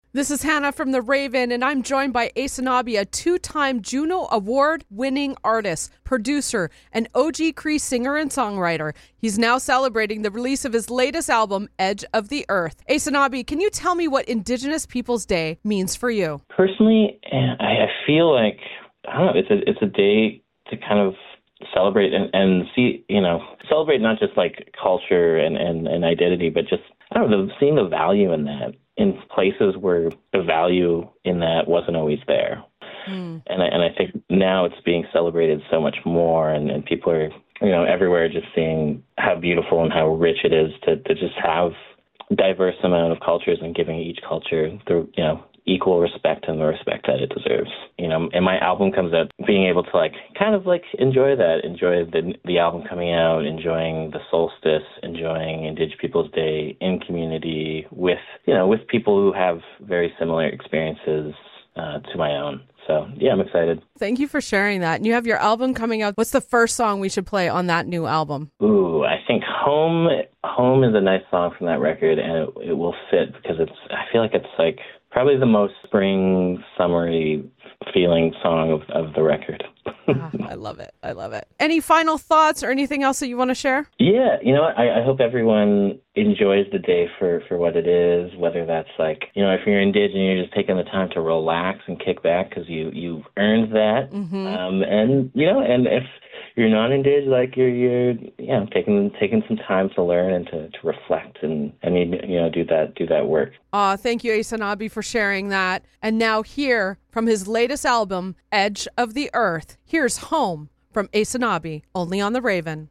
This is Hannah from The Raven, and I'm joined by Aysanabee, a two-time Juno Award-winning artist, producer, and OG Cree singer and songwriter. He's now celebrating the release of his latest album, Edge of the Earth. Aysanabee, can you tell me what Indigenous Peoples Day means for you? Personally, I feel like, I don't know, it's a day to kind of celebrate and see, celebrate not just like culture and identity, but just, I don't know, seeing the value in that in places where the value in that wasn't always there. And I think now it's being celebrated so much more, and people are, everywhere just seeing how beautiful and how rich it is to just have a diverse amount of cultures and giving each culture the, equal respect and the respect that it deserves. And my album comes out being able to enjoy that, enjoy the album coming out, enjoying the solstice, enjoying Indigenous Peoples Day in community with people who have very similar experiences to my own. So, yeah, I'm excited. Thank you for sharing that. And you have your album coming out. What's the first song we should play on that new album? Ooh, I think Home is a nice song from that record, and it will fit because I feel like it's like probably the most spring, summery feeling song of the record. I love it. I love it. Any final thoughts or anything else that you want to share? Yeah, I hope everyone enjoys the day for what it is, whether that's like, if you're Indigenous, you're just taking the time to relax and kick back because you've earned that. And if you're not Indigenous, like you're taking some time to learn and to reflect and do that work. Thank you, Aysanabee, for sharing that. And now here from his latest album, Edge of the Earth, here's Home from Aysanabee, only on The Raven.